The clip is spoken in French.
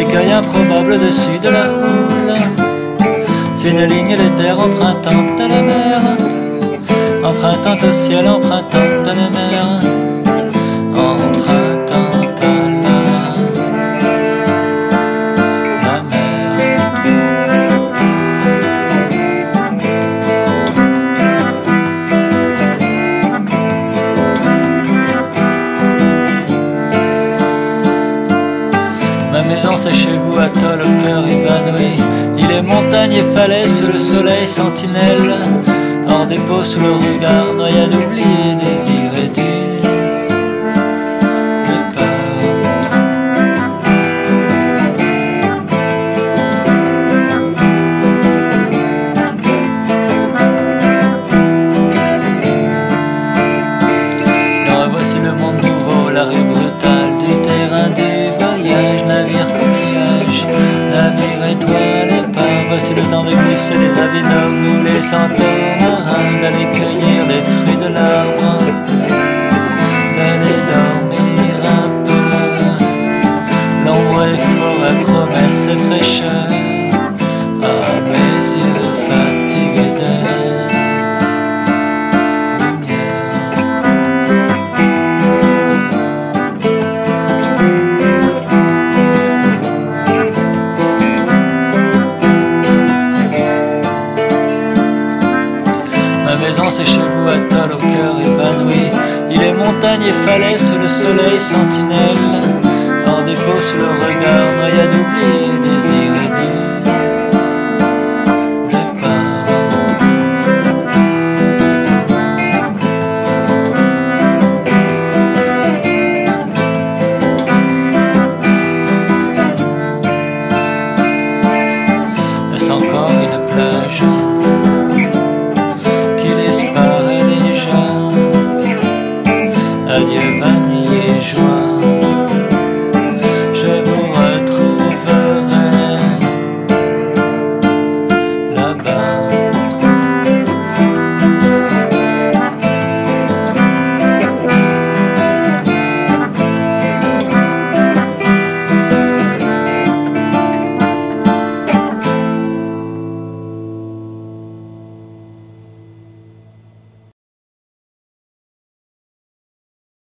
l'écueil improbable au-dessus de la houle. Fine ligne les terres empruntantes à la mer, empruntant au ciel, empruntant à la mer, empruntant à la mer. Ma maison c'est chez vous, atoll au cœur évanoui. Il est montagne et falaises sous le soleil sentinelle, hors des peaux sous le regard, noyade oubliée, désiré du départ. Le revoici le monde nouveau, l'arrêt brutal du terrain du voyage, navire coquillage, navire étoile épars. Voici le temps de glisser les habits d'hommes, nous les centaures marins, d'aller cueillir les fruits de l'arbre, d'aller dormir un peu. L'ombre est forêt, promesse et fraîcheur, à mes yeux fatigués de Ma maison c'est chez vous, atoll au cœur évanoui. Il est montagne et falaises sous le soleil sentinelle,